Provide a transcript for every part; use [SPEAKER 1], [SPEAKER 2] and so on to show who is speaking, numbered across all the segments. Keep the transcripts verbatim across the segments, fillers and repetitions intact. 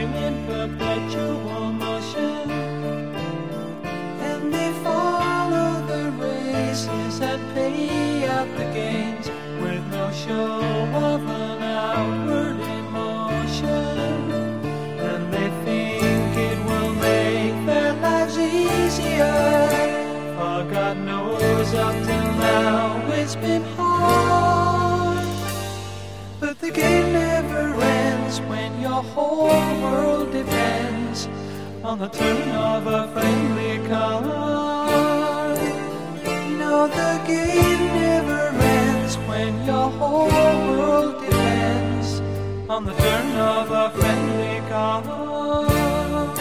[SPEAKER 1] swim in perpetual motion, and they follow the races and pay out the gains with no show of an outward emotion. And they think it will make their lives easier, for God knows up till now it's been hard. But the game never ends when your whole world depends on the turn of a friendly card. No, the game never ends when your whole world depends on the turn of a friendly card.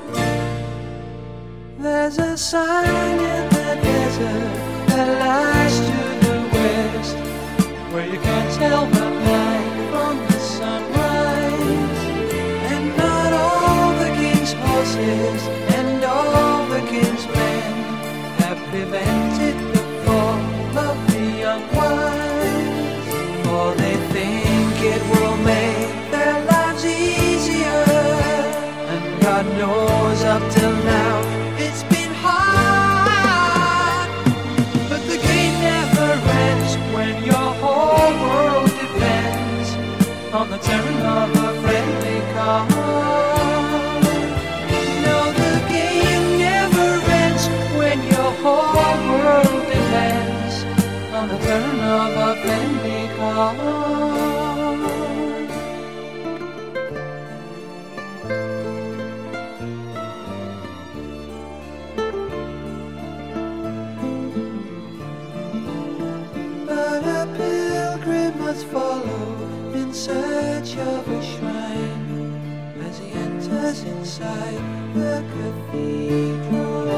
[SPEAKER 1] There's a sign in the desert that lies to the west, where you can't tell the night from the sunrise. And not all the king's horses and all the king's men have prevented the fall of the young ones, for they think it will make their lives easier. And God knows up till now it's been hard. But the game never ends when your whole world depends on the turn of a friendly card. No, the game never ends when your whole world depends on the turn of a friendly card. But a pilgrim must follow in search of a shrine as he enters inside the cathedral.